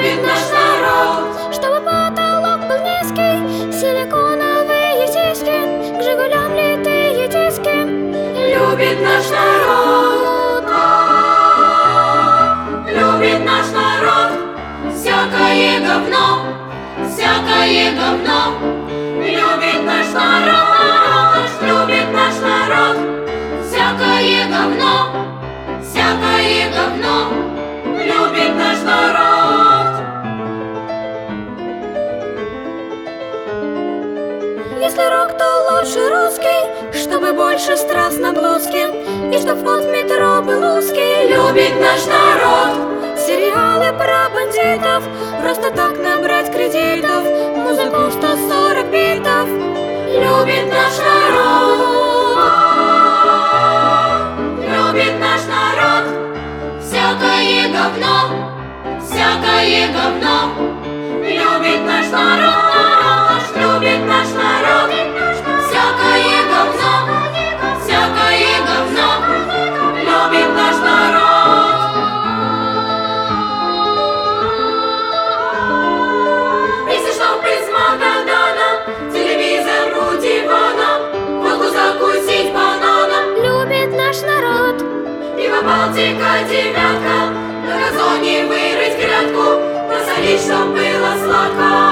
любит наш народ. Чтобы потолок был низкий, силиконовые сиськи, к Жигулям литые диски. Любит наш народ, любит наш народ. Всякое говно, всякое говно. Любит наш народ, любит наш народ. Всякое говно, всякое говно. Любит наш народ. Если рок, то лучше русский, чтобы больше страз на блузке, и чтоб вход в метро был узкий. Любит наш народ. Сериалы про бандитов, просто так набрать кредитов, музыку 140 битов. Любит наш народ, любит наш народ. Всякое говно, всякое говно. Любит наш народ, любит наш народ. Всякое говно, всякое говно. Любит наш народ. Если что, приз Магадана, телевизор у дивана, водку закусить бананом. Любит наш народ. Пиво Балтика, девятка, на газоне вырыть грядку, насолить, чтоб было сладко.